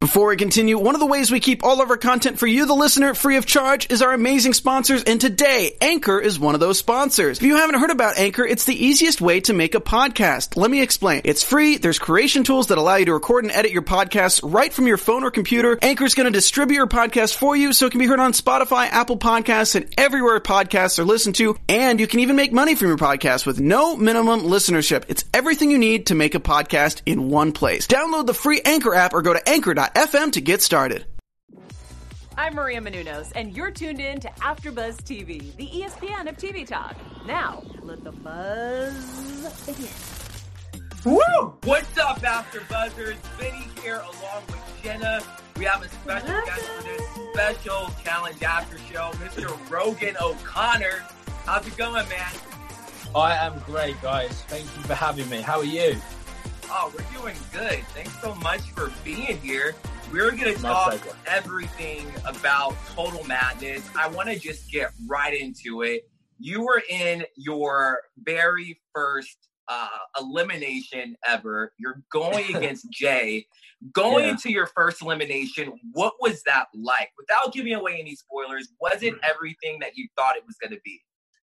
Before we continue, one of the ways we keep all of our content for you, the listener, free of charge is our amazing sponsors, and today, Anchor is one of those sponsors. If you haven't heard about Anchor, it's the easiest way to make a podcast. Let me explain. It's free, there's creation tools that allow you to record and edit your podcasts right from your phone or computer. Anchor's going to distribute your podcast for you so it can be heard on Spotify, Apple Podcasts, and everywhere podcasts are listened to, and you can even make money from your podcast with no minimum listenership. It's everything you need to make a podcast in one place. Download the free Anchor app or go to anchor.fm to get started. I'm Maria Menounos, and you're tuned in to AfterBuzz TV, the ESPN of TV talk. Now, let the buzz begin. Woo! What's up, AfterBuzzers? Vinny here, along with Jenna. We have a special guest for this special Challenge After Show, Mr. Rogan O'Connor. How's it going, man? I am great, guys. Thank you for having me. How are you? Oh, we're doing good. Thanks so much for being here. We're going to talk everything about Total Madness. I want to just get right into it. You were in your very first elimination ever. You're going against Jay. Going into your first elimination, what was that like? Without giving away any spoilers, was it everything that you thought it was going to be?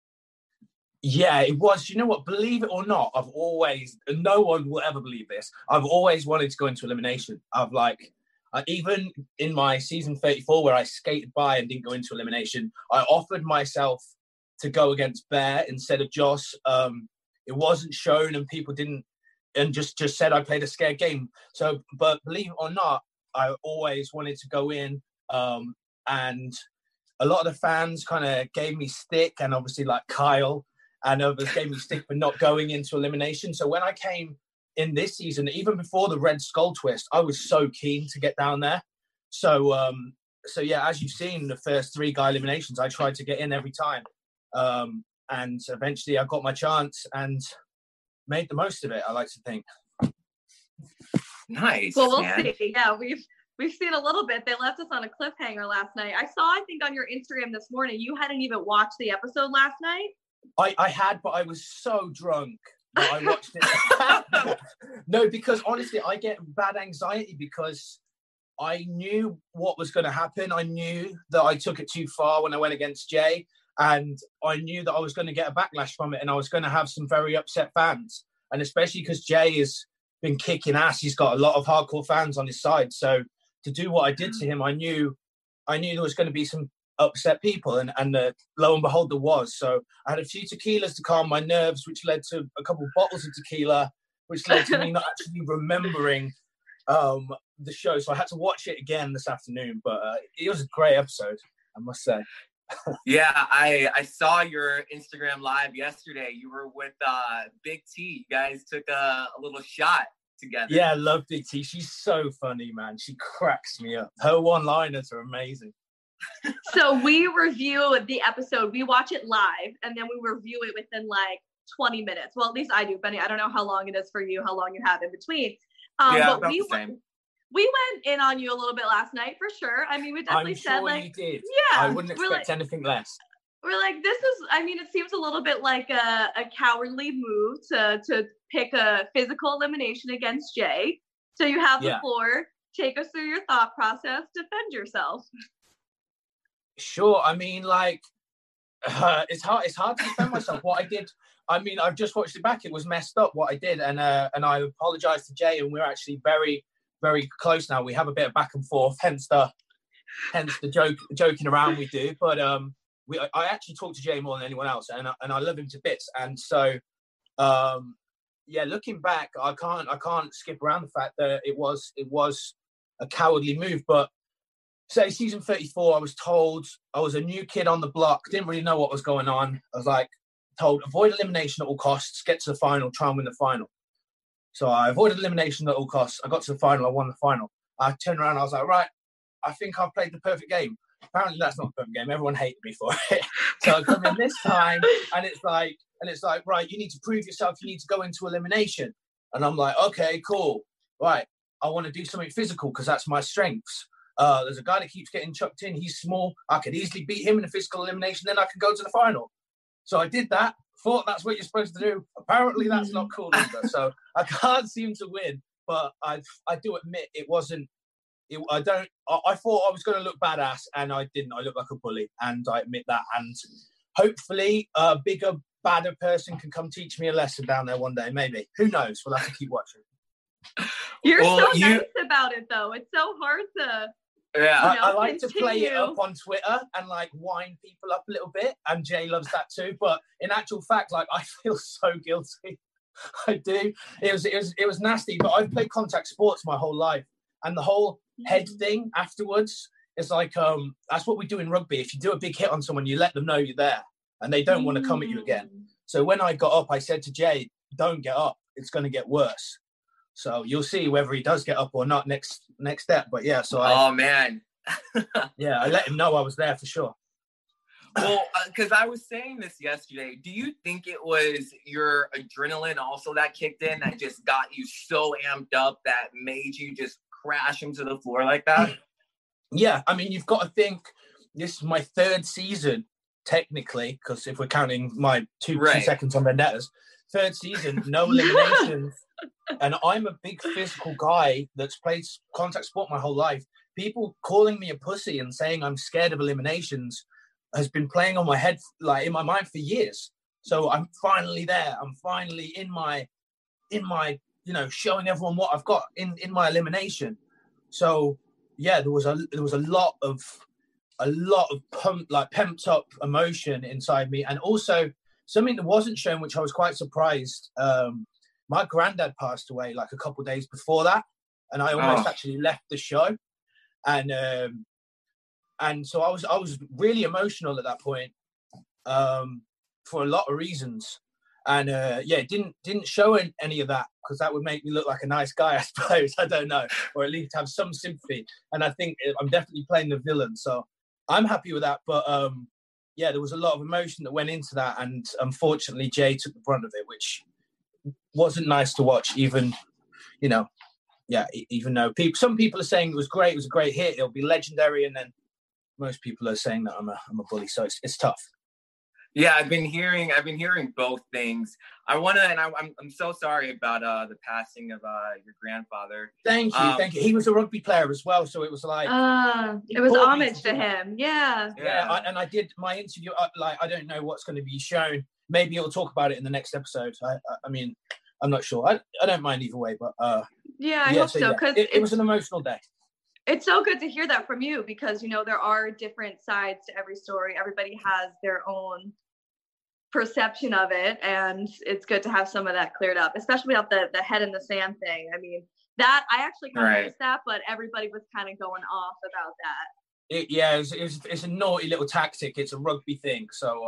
Yeah, it was. You know what? Believe it or not, I've always, no one will ever believe this, I've always wanted to go into elimination. Even in my season 34, where I skated by and didn't go into elimination, I offered myself to go against Bear instead of Joss. It wasn't shown and people didn't, and just said I played a scared game. So, but believe it or not, I always wanted to go in, and a lot of the fans kind of gave me stick, and obviously like Kyle, and others gave me stick for not going into elimination. So when I came in this season, even before the Red Skull twist, I was so keen to get down there. So yeah, as you've seen, the first 3 guy eliminations, I tried to get in every time. And eventually I got my chance and made the most of it, I like to think. Nice. Well, we'll see. Yeah, we've seen a little bit. They left us on a cliffhanger last night. I think on your Instagram this morning, you hadn't even watched the episode last night. I had, but I was so drunk that I watched it. No, because honestly, I get bad anxiety because I knew what was going to happen. I knew that I took it too far when I went against Jay, and I knew that I was going to get a backlash from it, and I was going to have some very upset fans. And especially because Jay has been kicking ass, he's got a lot of hardcore fans on his side. So to do what I did to him, I knew there was going to be some upset people, and lo and behold, there was. So I had a few tequilas to calm my nerves, which led to a couple of bottles of tequila, which led to me not actually remembering the show. So I had to watch it again this afternoon, but it was a great episode, I must say. Yeah, I saw your Instagram live yesterday. You were with Big T. You guys took a little shot together. Yeah, I love Big T. She's so funny, man. She cracks me up. Her one-liners are amazing. So we review the episode. We watch it live, and then we review it within like 20 minutes. Well, at least I do, Benny. I don't know how long it is for you, how long you have in between. But we went in on you a little bit last night, for sure. I mean, we definitely said, like, you did. Yeah. I wouldn't expect anything less. We're like, it seems a little bit like a cowardly move to pick a physical elimination against Jay. So you have the floor. Take us through your thought process. Defend yourself. Sure. I mean, like, it's hard to defend myself. What I did, I mean, I've just watched it back. It was messed up what I did, and I apologise to Jay, and we're actually very, very close now. We have a bit of back and forth, hence the joking around we do. But I actually talk to Jay more than anyone else, and I love him to bits. And so, looking back, I can't skip around the fact that it was a cowardly move, but. Say season 34, I was told I was a new kid on the block, didn't really know what was going on. I was like told, avoid elimination at all costs, get to the final, try and win the final. So I avoided elimination at all costs. I got to the final, I won the final. I turned around, I was like, right, I think I've played the perfect game. Apparently that's not the perfect game. Everyone hated me for it. So I come in this time, and it's like, right, you need to prove yourself. You need to go into elimination. And I'm like, okay, cool. Right, I want to do something physical because that's my strengths. There's a guy that keeps getting chucked in. He's small. I could easily beat him in a physical elimination. Then I can go to the final. So I did that. Thought that's what you're supposed to do. Apparently that's not cool either. So I can't seem to win. But I do admit it wasn't I thought I was going to look badass, and I didn't. I looked like a bully, and I admit that. And hopefully, a bigger, badder person can come teach me a lesson down there one day. Maybe. Who knows? We'll have to keep watching. You're so nice about it, though. It's so hard to. Yeah, I like to play it up on Twitter and like wind people up a little bit, and Jay loves that too. But in actual fact, like I feel so guilty. I do. It was nasty. But I've played contact sports my whole life, and the whole head thing afterwards is like that's what we do in rugby. If you do a big hit on someone, you let them know you're there, and they don't want to come at you again. So when I got up, I said to Jay, "Don't get up. It's going to get worse." So you'll see whether he does get up or not next step. But yeah, so oh man, yeah, I let him know I was there for sure. Well, because I was saying this yesterday, do you think it was your adrenaline also that kicked in that just got you so amped up that made you just crash into the floor like that? Yeah, I mean, you've got to think this is my third season technically, because if we're counting my two seconds on vendettas, third season, no eliminations. And I'm a big physical guy that's played contact sport my whole life. People calling me a pussy and saying I'm scared of eliminations has been playing on my head, like in my mind for years. So I'm finally there. I'm finally in my, showing everyone what I've got in my elimination. So yeah, there was a lot of pumped up emotion inside me, and also something that wasn't shown, which I was quite surprised. My granddad passed away like a couple of days before that, and I almost actually left the show, and so I was really emotional at that point for a lot of reasons, and it didn't show any of that because that would make me look like a nice guy, I suppose. I don't know, or at least have some sympathy. And I think I'm definitely playing the villain, so I'm happy with that. But there was a lot of emotion that went into that, and unfortunately, Jay took the brunt of it, which wasn't nice to watch. Even though some people are saying it was great, it was a great hit, it'll be legendary, and then most people are saying that I'm a bully, so it's tough. Yeah, I've been hearing both things. I'm so sorry about the passing of your grandfather. Thank you. He was a rugby player as well, so it was like it was homage to him. Yeah. I did my interview. I don't know what's going to be shown. Maybe it'll talk about it in the next episode. I mean, I'm not sure. I don't mind either way, but I hope so, because it was an emotional day. It's so good to hear that from you, because there are different sides to every story. Everybody has their own perception of it, and it's good to have some of that cleared up, especially about the head in the sand thing. I mean, that I actually kind of missed that, but everybody was kind of going off about that. It's a naughty little tactic. It's a rugby thing, so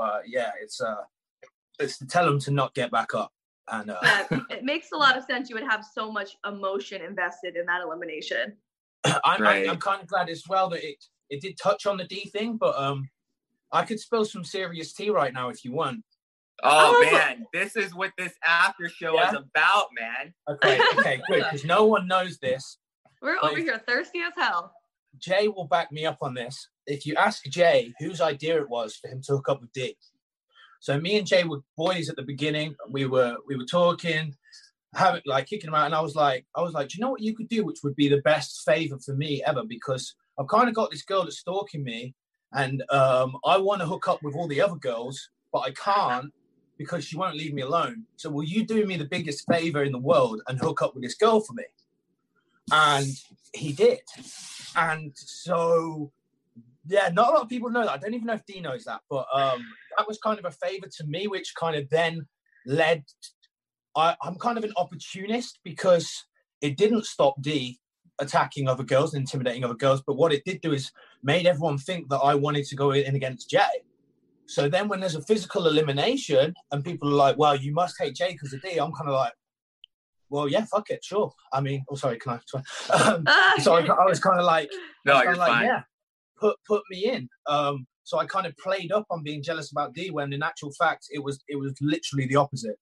it's to tell them to not get back up. And it makes a lot of sense. You would have so much emotion invested in that elimination. I'm kind of glad as well that it did touch on the D thing, but I could spill some serious tea right now if you want. Oh man, this is what this after show is about, man. Okay, good, because no one knows this. We're over here thirsty as hell. Jay will back me up on this. If you ask Jay whose idea it was for him to hook up with D. So me and Jay were boys at the beginning. We were talking, kicking him out, and I was like, do you know what you could do, which would be the best favor for me ever? Because I've kind of got this girl that's stalking me, and I want to hook up with all the other girls, but I can't because she won't leave me alone. So will you do me the biggest favor in the world and hook up with this girl for me? And he did. And so, not a lot of people know that. I don't even know if Dee knows that, but that was kind of a favor to me, which kind of then led. I'm kind of an opportunist, because it didn't stop Dee attacking other girls and intimidating other girls, but what it did do is made everyone think that I wanted to go in against Jay. So then when there's a physical elimination and people are like, well, you must hate Jay because of D, I'm kind of like, well, yeah, fuck it, sure. I mean, can I? So I was kind of like, no, you're fine. Yeah, put me in. So I kind of played up on being jealous about D, when in actual fact, it was literally the opposite.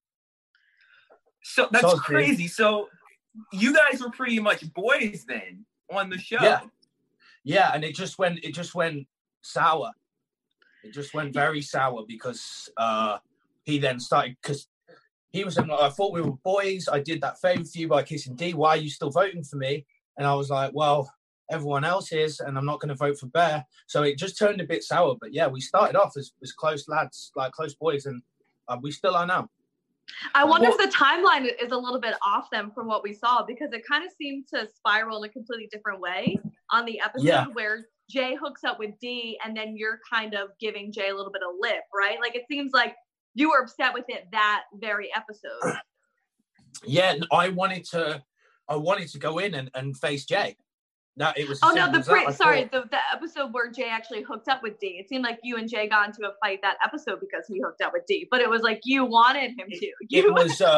So that's crazy. So you guys were pretty much boys then on the show. Yeah, and it just went sour. It just went very sour because he then started, because he was like, I thought we were boys. I did that favor for you by kissing D. Why are you still voting for me? And I was like, well, everyone else is, and I'm not going to vote for Bear. So it just turned a bit sour. But yeah, we started off as close lads, like close boys, and we still are now. I wonder if the timeline is a little bit off then from what we saw, because it kind of seemed to spiral in a completely different way on the episode where Jay hooks up with D, and then you're kind of giving Jay a little bit of lip, right? Like it seems like you were upset with it that very episode. Yeah, I wanted to go in and face Jay. That it was. The episode where Jay actually hooked up with D. It seemed like you and Jay got into a fight that episode because he hooked up with D. But it was like you wanted him to. It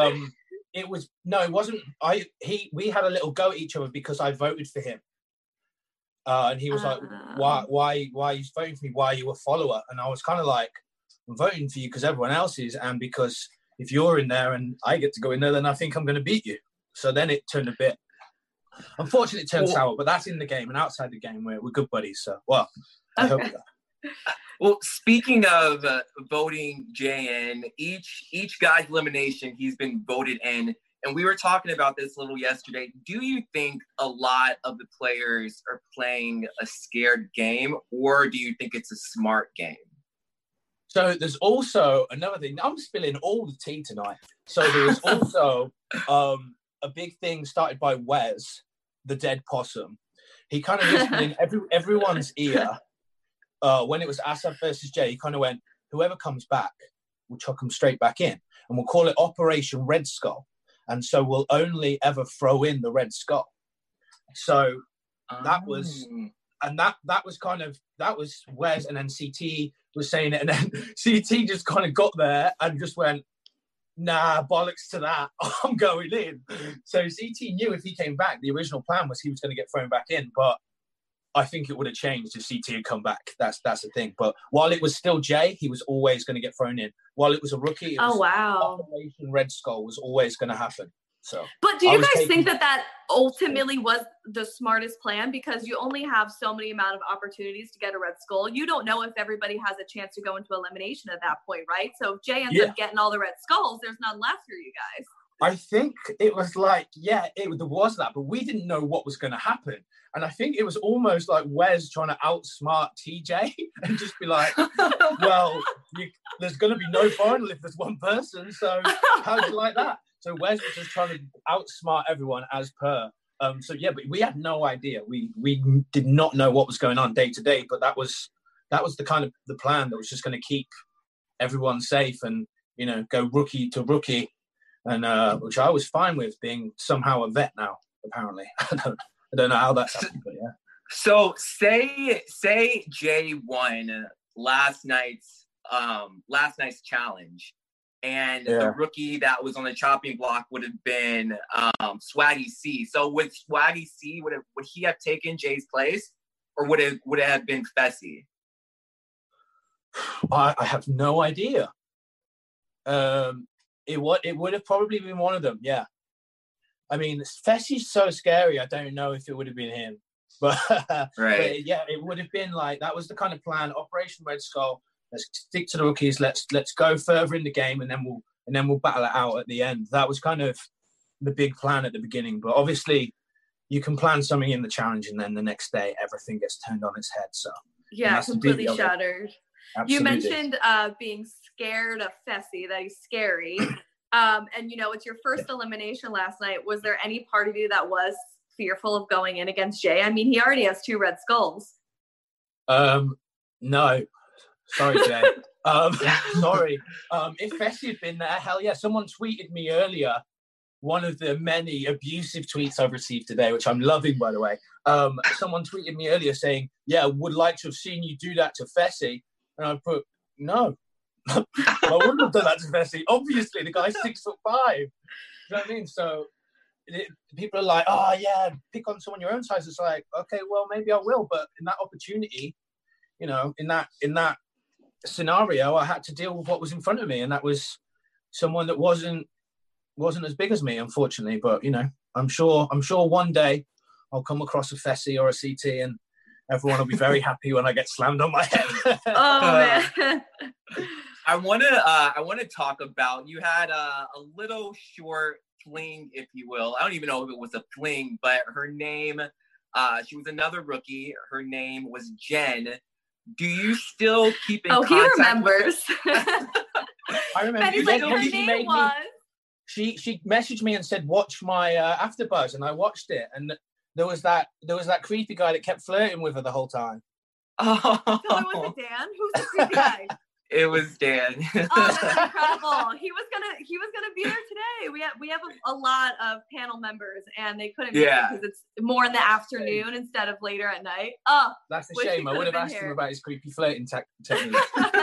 wasn't. We had a little go at each other because I voted for him, and he was like, "Why are you voting for me? Why are you a follower?" And I was kind of like, "I'm voting for you because everyone else is, and because if you're in there and I get to go in there, then I think I'm going to beat you." So then it turned a bit. Unfortunately, it turned sour, but that's in the game, and outside the game, we're good buddies. So, I hope that. Well, speaking of voting Jay in, each guy's elimination, he's been voted in, and we were talking about this a little yesterday. Do you think a lot of the players are playing a scared game, or do you think it's a smart game? So there's also another thing. I'm spilling all the tea tonight. So there's also a big thing started by Wes, the dead possum. He kind of whispered in everyone's ear when it was Asaf versus Jay. He kind of went, whoever comes back, we'll chuck them straight back in. And we'll call it Operation Red Skull. And so we'll only ever throw in the Red Skull. So that was... And that was Wes, and then CT was saying it, and then CT just kind of got there and just went, nah, bollocks to that, I'm going in. So CT knew if he came back, the original plan was he was going to get thrown back in, but I think it would have changed if CT had come back. That's the thing. But while it was still Jay, he was always going to get thrown in. While it was a rookie, Operation Red Skull was always going to happen. So, but do you guys think that ultimately was the smartest plan? Because you only have so many amount of opportunities to get a Red Skull. You don't know if everybody has a chance to go into elimination at that point, right? So if Jay ends up getting all the Red Skulls, there's none left for you guys. I think it was like, there was that, but we didn't know what was going to happen. And I think it was almost like Wes trying to outsmart TJ and just be like, well, there's going to be no final if there's one person. So how do you like that? So Wes was just trying to outsmart everyone as per. But we had no idea. We did not know what was going on day to day, but that was the kind of the plan that was just going to keep everyone safe and, go rookie to rookie. And which I was fine with, being somehow a vet now, apparently. I don't know how that's happened, but yeah. So say Jay won last night's challenge, and the rookie that was on the chopping block would have been Swaggy C. So with Swaggy C, would he have taken Jay's place, or would it have been Fessy? I have no idea. It would have probably been one of them, yeah. I mean, Fessy's so scary, I don't know if it would have been him. But, right. But yeah, it would have been like, that was the kind of plan, Operation Red Skull, let's stick to the rookies, let's go further in the game, and then we'll battle it out at the end. That was kind of the big plan at the beginning. But obviously, you can plan something in the challenge, and then the next day, everything gets turned on its head. So yeah, completely shattered. Absolutely. You mentioned being scared of Fessy, that he's scary. And, it's your first elimination last night. Was there any part of you that was fearful of going in against Jay? I mean, he already has 2 Red Skulls. No. Sorry, Jay. Sorry. If Fessy had been there, hell yeah. Someone tweeted me earlier, one of the many abusive tweets I've received today, which I'm loving, by the way. Someone tweeted me earlier saying, yeah, would like to have seen you do that to Fessy. And I put, no. I wouldn't have done that to Fessy. Obviously, the guy's 6'5". You know what I mean? So people are like, oh, yeah, pick on someone your own size. It's like, okay, well, maybe I will. But in that opportunity, in that scenario, I had to deal with what was in front of me. And that was someone that wasn't as big as me, unfortunately. But, I'm sure one day I'll come across a Fessy or a CT, and everyone will be very happy when I get slammed on my head. Oh, man. I want to talk about, you had a little short fling, if you will. I don't even know if it was a fling, but her name She was another rookie. Her name was Jen. Do you still keep in contact? Oh, he remembers. I remember. He's like, her name was. She messaged me and said, "Watch my AfterBuzz," and I watched it, and there was that creepy guy that kept flirting with her the whole time. Oh, so it was Dan. Who's the creepy guy? It was Dan. Oh, that's incredible. He was gonna be there today. We have a lot of panel members, and they couldn't be there because it's more in the afternoon instead of later at night. Oh, that's a shame. I would have asked him about his creepy flirting technique.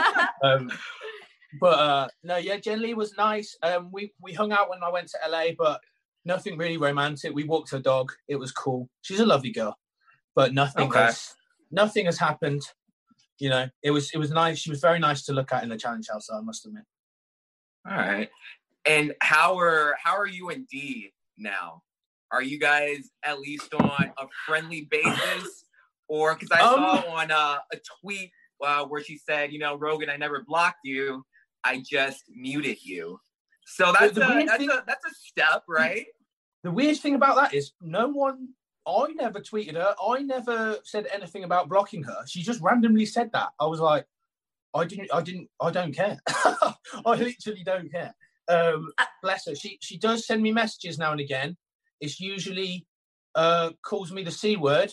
But no, yeah, Jen Lee was nice. We hung out when I went to LA, but nothing really romantic. We walked her dog. It was cool. She's a lovely girl, but nothing has happened. You know, it was nice. She was very nice to look at in the challenge house, I must admit. All right. And how are you and Dee now? Are you guys at least on a friendly basis? Or because I saw on a tweet where she said, you know, Rogan, I never blocked you. I just muted you. So that's a step, right? The weird thing about that is I never tweeted her. I never said anything about blocking her. She just randomly said that. I was like, I don't care. I literally don't care. Bless her. She does send me messages now and again. It's usually calls me the C word.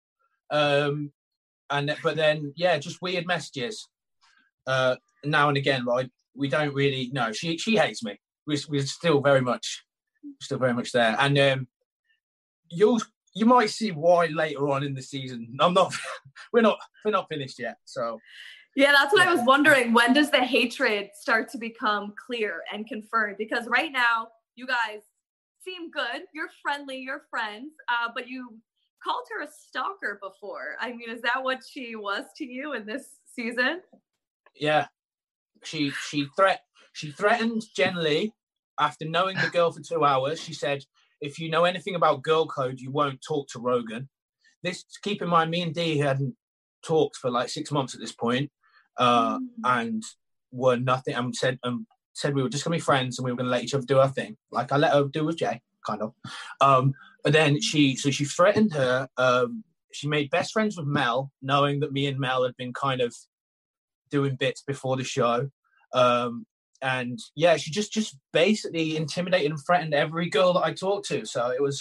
But then, yeah, just weird messages. Now and again, right? We don't really know. She hates me. We're still very much there. And you might see why later on in the season. We're not finished yet. So yeah, that's what I was wondering. When does the hatred start to become clear and confirmed? Because right now, you guys seem good. You're friendly. You're friends. But you called her a stalker before. I mean, is that what she was to you in this season? Yeah, she threatened Jen Lee after knowing the girl for 2 hours. She said, if you know anything about girl code, you won't talk to Rogan. This, keep in mind, me and Dee hadn't talked for like 6 months at this point, and were nothing. And said we were just gonna be friends and we were gonna let each other do our thing, like I let her do with Jay, kind of. But then she threatened her. She made best friends with Mel, knowing that me and Mel had been kind of doing bits before the show. And yeah, she just basically intimidated and threatened every girl that I talked to. So it was,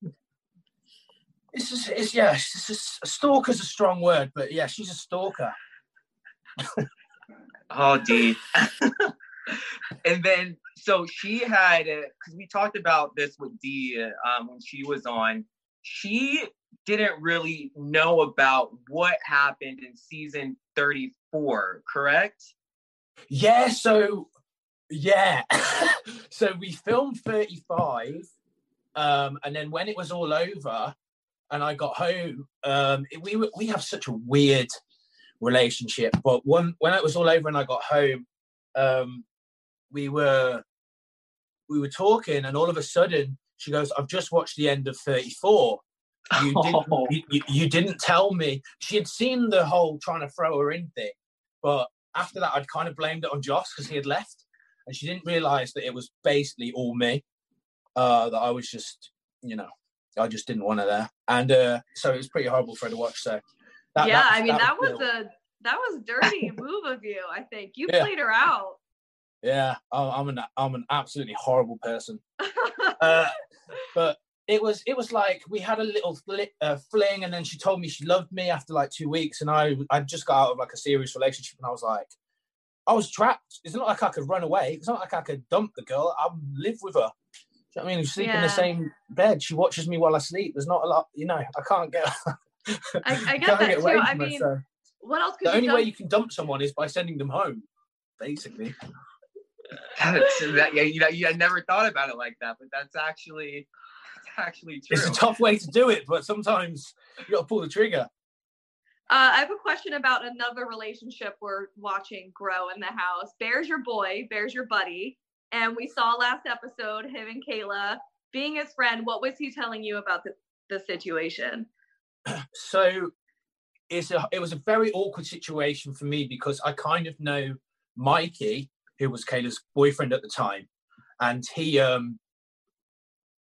a stalker's a strong word, but yeah, she's a stalker. Oh, Dee. And then, so she had, because we talked about this with Dee when she was on, she didn't really know about what happened in season 34, correct? Yeah, so we filmed 35, and then when it was all over and I got home, we have such a weird relationship, but when it was all over and I got home, we were talking, and all of a sudden she goes, I've just watched the end of 34. You didn't tell me. She had seen the whole trying to throw her in thing, but after that I'd kind of blamed it on Josh because he had left, and she didn't realise that it was basically all me, that I was just, I just didn't want her there, and so it was pretty horrible for her to watch. So that was a dirty move of you. I think you played her out. Yeah, I'm an absolutely horrible person. But it was like we had a little fling, and then she told me she loved me after like 2 weeks, and I just got out of like a serious relationship, and I was like, I was trapped. It's not like I could run away. It's not like I could dump the girl. I live with her. Do you know what I mean? We sleep in the same bed. She watches me while I sleep. There's not a lot, I can't get. I get that too. I mean, so. What else could the only way you can dump someone is by sending them home, basically. I never thought about it like that, but that's actually true. It's a tough way to do it, but sometimes you got to pull the trigger. I have a question about another relationship we're watching grow in the house. Bear's your boy, Bear's your buddy, and we saw last episode him and Kayla being his friend. What was he telling you about the situation? So it was a very awkward situation for me because I kind of know Mikey, who was Kayla's boyfriend at the time, and he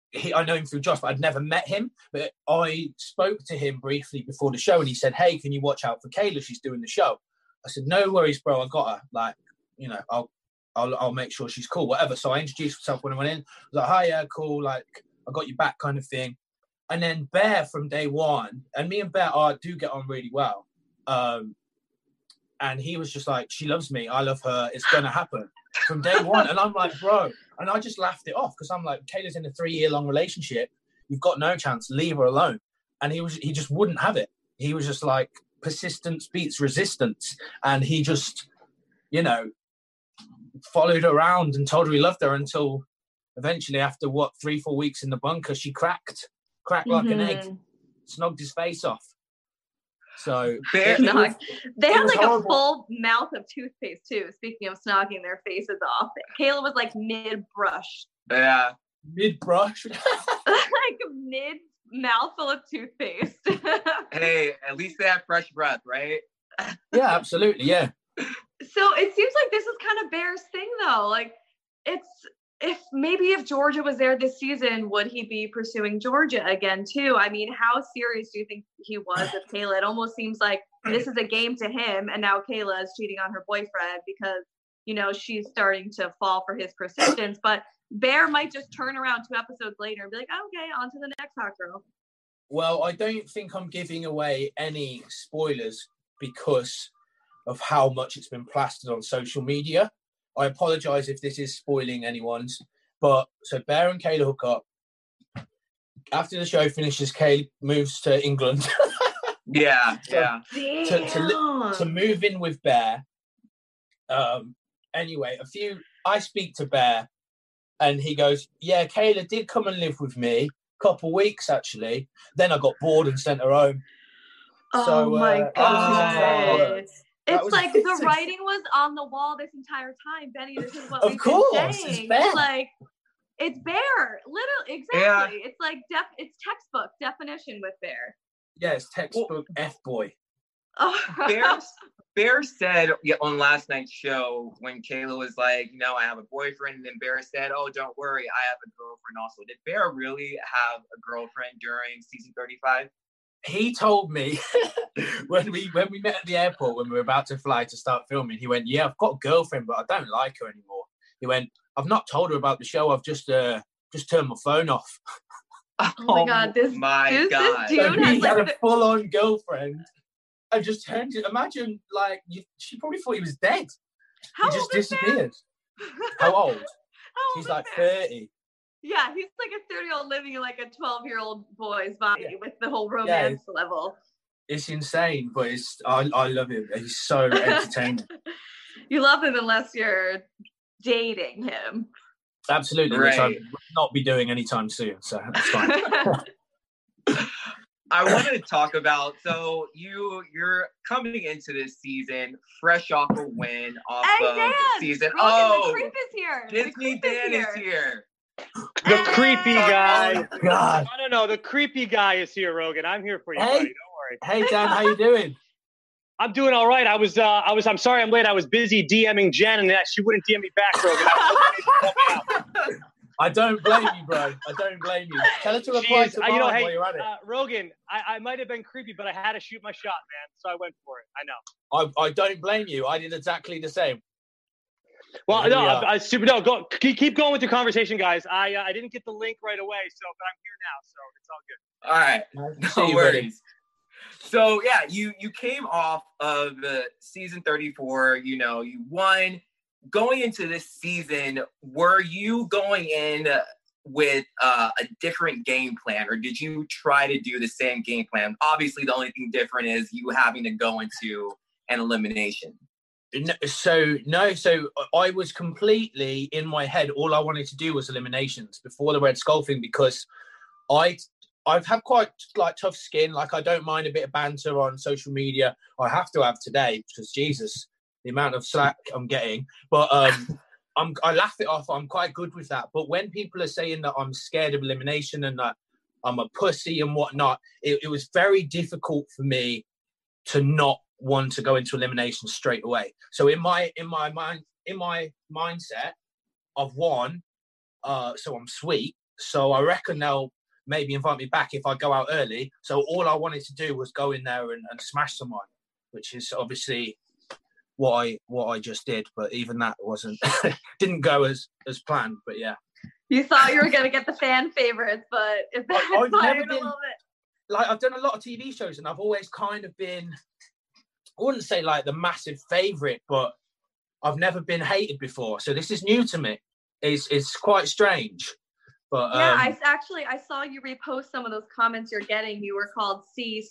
I know him through Josh, but I'd never met him. But I spoke to him briefly before the show, and he said, "Hey, can you watch out for Kayla? She's doing the show." I said, "No worries, bro. I got her. Like, you know, I'll make sure she's cool, whatever." So I introduced myself when I went in. I was like, "Hi, yeah, cool. Like, I got your back," kind of thing. And then Bear from day one, and me and Bear do get on really well. And he was just like, "She loves me. I love her. It's gonna happen." From day one. And I'm like, bro. And I just laughed it off because I'm like, Kayla's in a 3-year-long relationship. You've got no chance. Leave her alone. And he just wouldn't have it. He was just like, persistence beats resistance. And he just, you know, followed her around and told her he loved her until eventually, after 3-4 weeks in the bunker, she cracked like an egg, snogged his face off. So they had like horrible. A full mouth of toothpaste too. Speaking of snogging their faces off, Kayla was like mid-brush. Yeah, mid-brush. Like mid mouthful of toothpaste. Hey, at least they have fresh breath, right? Yeah, absolutely. Yeah. So it seems like this is kind of Bear's thing, though. Like, if Georgia was there this season, would he be pursuing Georgia again too? I mean, how serious do you think he was with Kayla? It almost seems like this is a game to him, and now Kayla is cheating on her boyfriend because, you know, she's starting to fall for his persistence. But Bear might just turn around 2 episodes later and be like, okay, on to the next hot girl. Well, I don't think I'm giving away any spoilers because of how much it's been plastered on social media. I apologise if this is spoiling anyone's, but so Bear and Kayla hook up. After the show finishes, Kayla moves to England. Yeah. To move in with Bear. Anyway, I speak to Bear, and he goes, "Yeah, Kayla did come and live with me, couple weeks actually. Then I got bored and sent her home." Oh my God. It's like the writing was on the wall this entire time, Benny. This is what we've been saying. It's like, it's Bear. Literally, exactly. Yeah. It's like it's textbook definition with Bear. Yeah, it's textbook F-boy. Bear said on last night's show when Kayla was like, "No, I have a boyfriend," and then Bear said, "Oh, don't worry, I have a girlfriend also." Did Bear really have a girlfriend during season 35? He told me when we met at the airport when we were about to fly to start filming, he went, "Yeah, I've got a girlfriend, but I don't like her anymore." He went, "I've not told her about the show. I've just turned my phone off." Oh my God! This dude he had a full-on girlfriend. I just turned it. Imagine, like, she probably thought he was dead. He just disappeared. How old? He's like 30. Yeah, he's like a 30-year-old living in like a 12-year-old boy's body with the whole romance level. It's insane, but I love him. He's so entertaining. You love him unless you're dating him. Absolutely, right. Which I will not be doing anytime soon, so that's fine. I wanted to talk about, so you're coming into this season fresh off a win off of the season. The creep is here. Disney Dan is here. The creepy guy. Oh God. No. The creepy guy is here, Rogan. I'm here for you, buddy. Don't worry. Hey, Dan, how you doing? I'm doing all right. I'm sorry I'm late. I was busy DMing Jen, and she wouldn't DM me back, Rogan. I don't blame you, bro. I don't blame you. Tell her to reply to mine while you're at it. Rogan, I might have been creepy, but I had to shoot my shot, man. So I went for it. I know. I don't blame you. I did exactly the same. Well, go. Keep going with your conversation, guys. I didn't get the link right away, but I'm here now, so it's all good. All right, no worries. So yeah, you came off of the season 34. You know, you won. Going into this season, were you going in with a different game plan, or did you try to do the same game plan? Obviously, the only thing different is you having to go into an elimination. So I was completely in my head. All I wanted to do was eliminations before the Red Skull thing, because I've had quite like tough skin. Like, I don't mind a bit of banter on social media. I have to have today because Jesus, the amount of slack I'm getting. But I laugh it off. I'm quite good with that. But when people are saying that I'm scared of elimination and that I'm a pussy and whatnot, it was very difficult for me to not want to go into elimination straight away. So in my mindset, I've won, so I'm sweet. So I reckon they'll maybe invite me back if I go out early. So all I wanted to do was go in there and smash someone, which is obviously what I just did. But even that didn't go as planned. But yeah. You thought you were going to get the fan favorites, but it backfired a little bit. Like, I've done a lot of TV shows and I've always kind of been, I wouldn't say like the massive favorite, but I've never been hated before. So this is new to me. It's quite strange. But yeah, I saw you repost some of those comments you're getting. You were called C*******.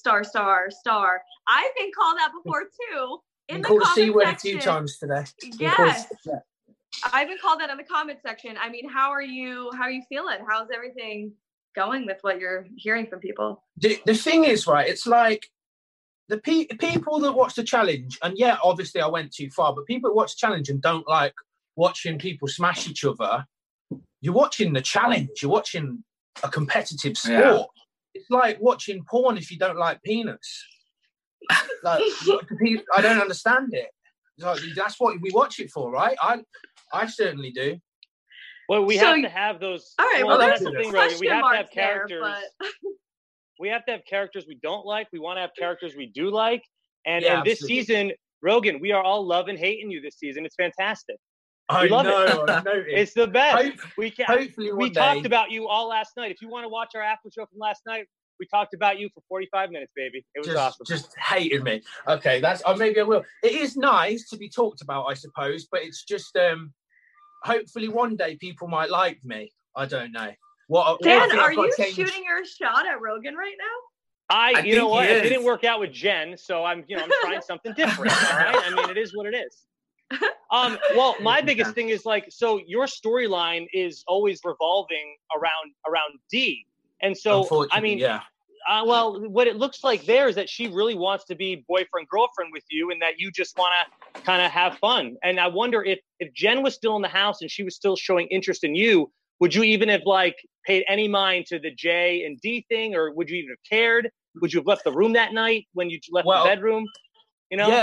I've been called that before too. In the called comment C word a section. few times today. Yes. I've been called that in the comment section. I mean, how are you feeling? How's everything going with what you're hearing from people? The thing is, right, it's like the people that watch the challenge, and yeah, obviously I went too far, but people that watch the challenge and don't like watching people smash each other, you're watching the challenge, you're watching a competitive sport. Yeah. It's like watching porn if you don't like penis. Like, I don't understand it. Like, that's what we watch it for, right? I certainly do. Well, we have to have those. All right, well, that's the thing, Rogan. We have to have characters. But... we have to have characters we don't like. We want to have characters we do like. And this season, Rogan, we are all loving hating you this season. It's fantastic. I know. It's the best. Hopefully we talked about you all last night. If you want to watch our after show from last night, we talked about you for 45 minutes, baby. It was awesome. Just hated me. Okay, maybe I will. It is nice to be talked about, I suppose, but it's just hopefully one day people might like me. I don't know. Dan, are you shooting your shot at Rogan right now? You know what? It didn't work out with Jen, so I'm trying something different. All right. I mean, it is what it is. Well, my biggest thing is so your storyline is always revolving around D, and so I mean, yeah. Well, what it looks like there is that she really wants to be boyfriend girlfriend with you, and that you just want to kind of have fun. And I wonder if Jen was still in the house and she was still showing interest in you, would you even have paid any mind to the J and D thing, or would you even have cared? Would you have left the room that night when you left the bedroom? Yeah,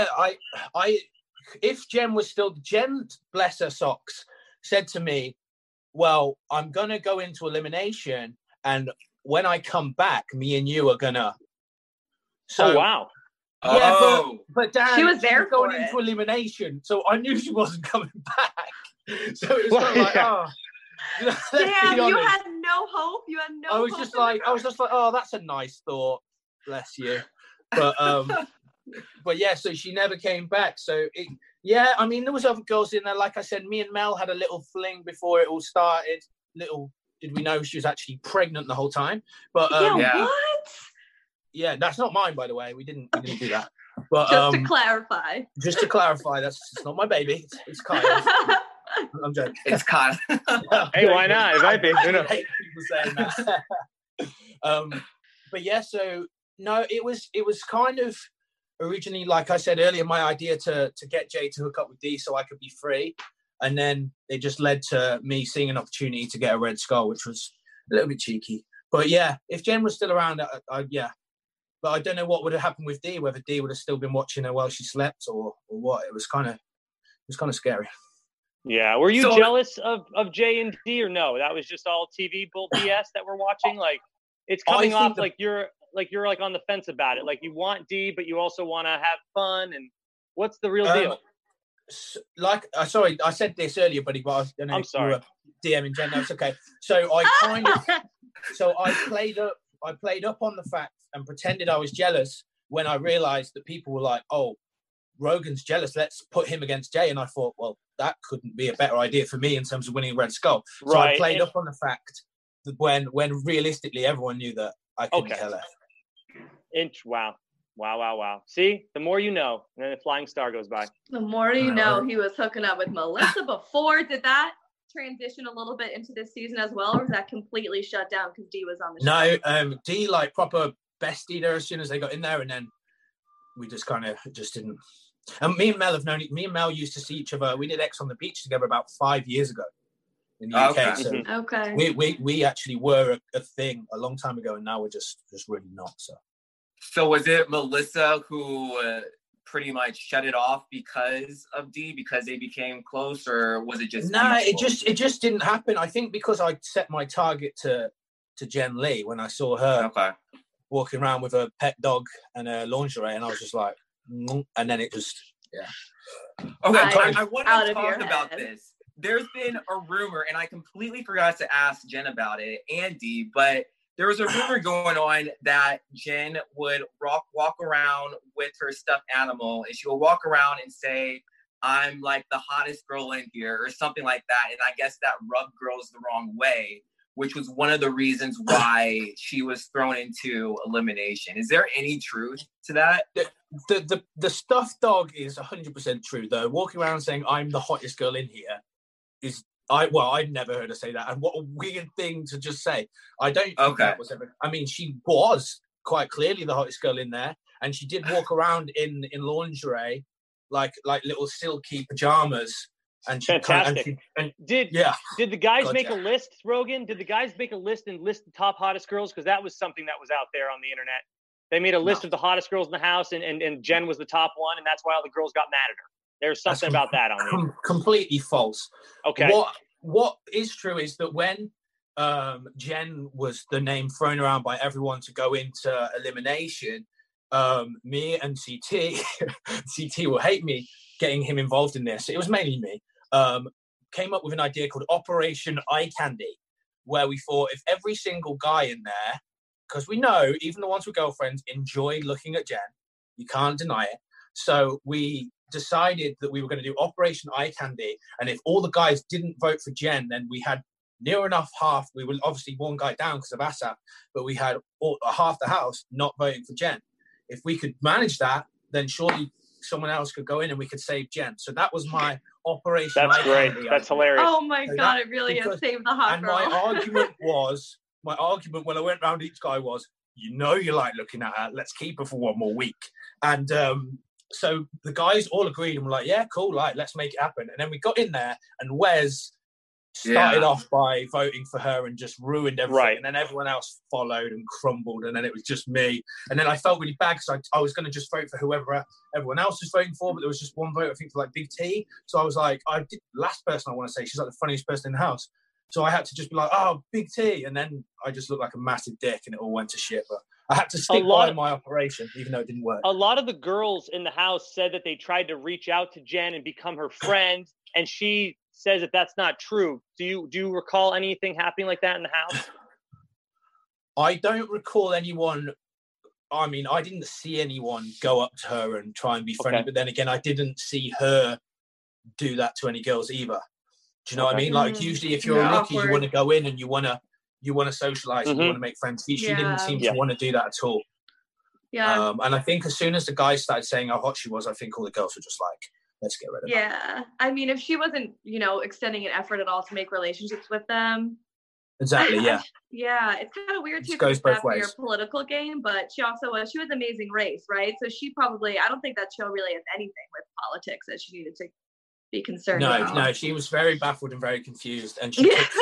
if Jen was still, Jen, bless her socks, said to me, well, I'm going to go into elimination, and when I come back, me and you are going to... So, oh, wow. Yeah, but Dan, she was there going into elimination, so I knew she wasn't coming back. So it was Damn, you had no hope. You had no hope. I was just like, oh, that's a nice thought. Bless you. But yeah, so she never came back. So I mean, there was other girls in there. Like I said, me and Mel had a little fling before it all started. Little did we know she was actually pregnant the whole time. But what? Yeah, that's not mine, by the way. We didn't do that. But just to clarify. Just to clarify, it's not my baby. It's Kyle. I'm joking. It's Kyle. Hey, why not? It might be. I hate people saying that. But yeah, so no, it was kind of originally, like I said earlier, my idea to get Jay to hook up with D so I could be free, and then it just led to me seeing an opportunity to get a Red Skull, which was a little bit cheeky. But yeah, if Jen was still around, yeah. But I don't know what would have happened with D, whether D would have still been watching her while she slept or what. It was kind of scary. Yeah, were you jealous of Jay and D, or no? That was just all TV bull BS that we're watching. It's coming off you're on the fence about it. You want D, but you also want to have fun. And what's the real deal? Sorry, I said this earlier, buddy, but I'm sorry. DMing Jen. That's okay. So I played up on the fact and pretended I was jealous when I realized that people were like, "Oh, Rogan's jealous. Let's put him against Jay." And I thought, well, that couldn't be a better idea for me in terms of winning Red Skull. So right. I played up on the fact that when realistically everyone knew that I couldn't tell her. Wow. See, the more you know, and then the flying star goes by. The more you know, he was hooking up with Melissa before. Did that transition a little bit into this season as well, or was that completely shut down because D was on the show? No, D proper bestied her as soon as they got in there, and then we just didn't. And me and Mel used to see each other. We did X on the Beach together about 5 years ago in the UK. So okay. We actually were a thing a long time ago, and now we're just really not. So was it Melissa who pretty much shut it off because of Dee, because they became close, or was it just it just didn't happen. I think because I set my target to Jen Lee when I saw her walking around with a pet dog and a lingerie, and I was just like, and then it just Okay, I want to talk about this. There's been a rumor, and I completely forgot to ask Jen about it, and Dee, but there was a rumor going on that Jen would walk around with her stuffed animal, and she will walk around and say, "I'm like the hottest girl in here," or something like that. And I guess that rubbed girls the wrong way, which was one of the reasons why she was thrown into elimination. Is there any truth to that? The stuffed dog is 100% true, though. Walking around saying, "I'm the hottest girl in here," is... I'd never heard her say that, and what a weird thing to just say. I don't think that was ever... I mean, she was quite clearly the hottest girl in there, and she did walk around in lingerie, like little silky pajamas. And she fantastic. Did the guys make a list, Rogan? Did the guys make a list and list the top hottest girls? Because that was something that was out there on the internet. They made a list of the hottest girls in the house, and Jen was the top one, and that's why all the girls got mad at her. There's something about that on there. Completely false. Okay. What is true is that when Jen was the name thrown around by everyone to go into elimination, me and CT will hate me getting him involved in this. It was mainly me. Came up with an idea called Operation Eye Candy, where we thought if every single guy in there, because we know even the ones with girlfriends enjoy looking at Jen, you can't deny it. So we decided that we were going to do Operation Eye Candy, and if all the guys didn't vote for Jen, then we had near enough half. We were obviously one guy down because of ASAP, but we had half the house not voting for Jen. If we could manage that, then surely someone else could go in and we could save Jen. So that was my Operation That's Eye great. Candy. That's hilarious. Oh my God, it really is save the hot girl. And my argument when I went round each guy was, you like looking at her, let's keep her for one more week. And so the guys all agreed and were like, yeah, cool, let's make it happen. And then we got in there, and Wes started off by voting for her and just ruined everything. Right. And then everyone else followed and crumbled, and then it was just me. And then I felt really bad because I was going to just vote for whoever everyone else was voting for, but there was just one vote, I think, for like Big T. So I was like, last person I want to say, she's like the funniest person in the house. So I had to just be like, oh, Big T. And then I just looked like a massive dick, and it all went to shit. But I had to stick by my operation, even though it didn't work. A lot of the girls in the house said that they tried to reach out to Jen and become her friend, and she says that that's not true. Do you recall anything happening like that in the house? I don't recall anyone. I mean, I didn't see anyone go up to her and try and be friendly, but then again, I didn't see her do that to any girls either. Do you know what I mean? Like, usually if you're a rookie, you want to go in and you want to socialize, and you want to make friends. She didn't seem to want to do that at all. Yeah. And I think as soon as the guys started saying how hot she was, I think all the girls were just like, let's get rid of her. Yeah. I mean, if she wasn't, extending an effort at all to make relationships with them. Exactly, yeah. It's kind of weird too. It goes both ways. Your political game, but she was Amazing Race, right? So she probably, I don't think that show really has anything with politics that she needed to be concerned about. No, she was very baffled and very confused, and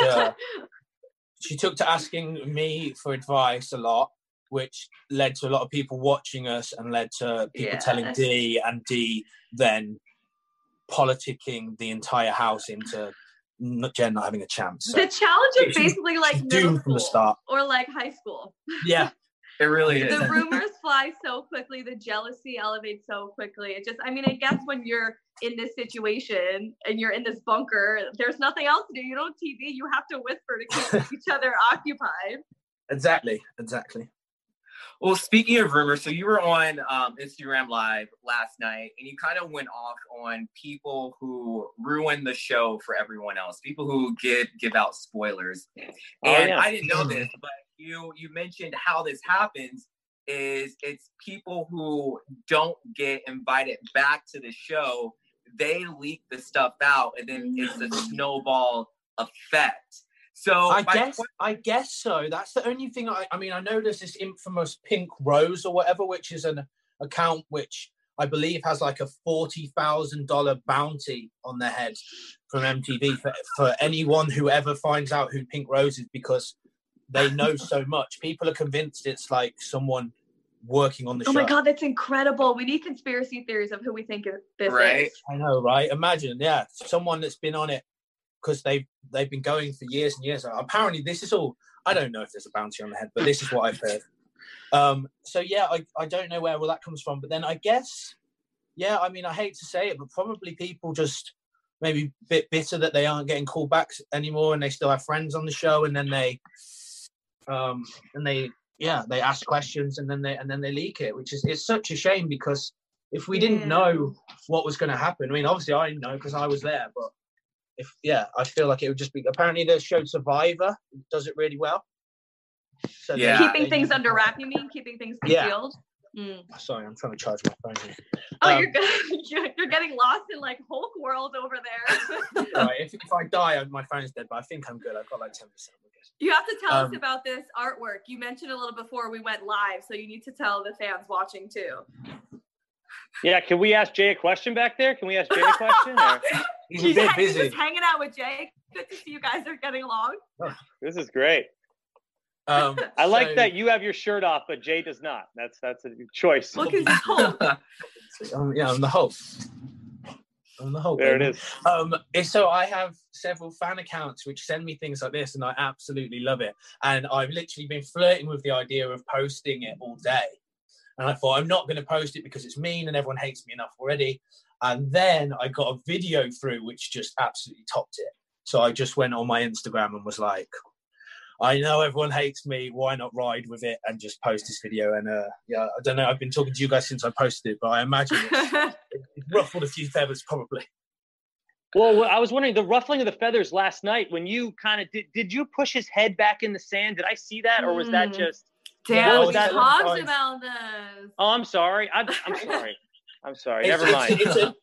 she took to asking me for advice a lot, which led to a lot of people watching us and led to people telling Dee, and Dee then politicking the entire house into Jen not having a chance. So the challenge is basically like middle school from the start, or like high school. Yeah. It really is. The rumors fly so quickly. The jealousy elevates so quickly. I guess when you're in this situation and you're in this bunker, there's nothing else to do. You don't TV. You have to whisper to keep each other occupied. Exactly. Well, speaking of rumors, so you were on Instagram Live last night, and you kind of went off on people who ruin the show for everyone else, people who give out spoilers. And I didn't know this, but you mentioned how this happens is it's people who don't get invited back to the show. They leak the stuff out, and then it's a snowball effect. So I guess so. That's the only thing. I mean, I know there's this infamous Pink Rose or whatever, which is an account which I believe has like a $40,000 bounty on their head from MTV for anyone who ever finds out who Pink Rose is, because they know so much. People are convinced it's like someone working on the show. Oh my God, that's incredible. We need conspiracy theories of who we think this is. I know, right? Imagine, someone that's been on it because they've been going for years and years. Apparently, this is all. I don't know if there's a bounty on the head, but this is what I've heard. I don't know where all that comes from. But then I guess, I mean, I hate to say it, but probably people just maybe a bit bitter that they aren't getting called back anymore, and they still have friends on the show, and then they ask questions, and then they leak it, which is it's such a shame, because if we didn't know what was going to happen, I mean, obviously I know because I was there, but I feel like it would just be. Apparently, the show Survivor does it really well. So keeping things under wrap. You mean keeping things concealed? Yeah. Sorry, I'm trying to charge my phone here. Oh, you're good. You're getting lost in like Hulk world over there. Right. If I die, my phone's dead, but I think I'm good. I've got like 10%. You have to tell us about this artwork. You mentioned a little before we went live, so you need to tell the fans watching too. Yeah, can we ask Jay a question back there? Can we ask Jay a question? He's a bit busy. He's just hanging out with Jay. Good to see you guys are getting along. This is great. I like that you have your shirt off, but Jay does not. That's a choice. Look, he's Hulk. I'm the Hulk. I'm the Hulk. There it is. So I have several fan accounts which send me things like this, and I absolutely love it. And I've literally been flirting with the idea of posting it all day. And I thought, I'm not going to post it because it's mean and everyone hates me enough already. And then I got a video through which just absolutely topped it. So I just went on my Instagram and was like, I know everyone hates me. Why not ride with it and just post this video? And I don't know. I've been talking to you guys since I posted it, but I imagine it ruffled a few feathers probably. Well, I was wondering, the ruffling of the feathers last night, when you kind of did you push his head back in the sand? Did I see that, or was that just? Damn, we talked about this. Oh, I'm sorry. I'm sorry. I'm sorry. Never mind.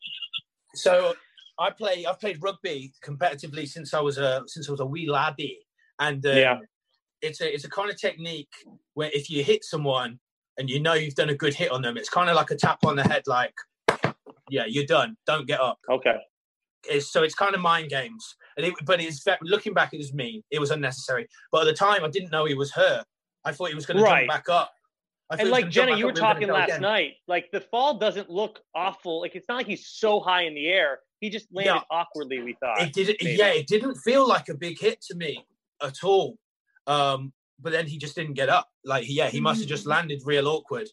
So I've played rugby competitively since I was a wee laddie, and it's a kind of technique where if you hit someone and you know you've done a good hit on them, it's kind of like a tap on the head, like, yeah, you're done. Don't get up. Okay. It's kind of mind games, looking back, it was mean. It was unnecessary. But at the time, I didn't know he was hurt. I thought he was going to jump back up. And like Jenna, you were talking last night, like the fall doesn't look awful. Like it's not like he's so high in the air. He just landed awkwardly, we thought. It didn't feel like a big hit to me at all. But then he just didn't get up. Like, he must have just landed real awkward.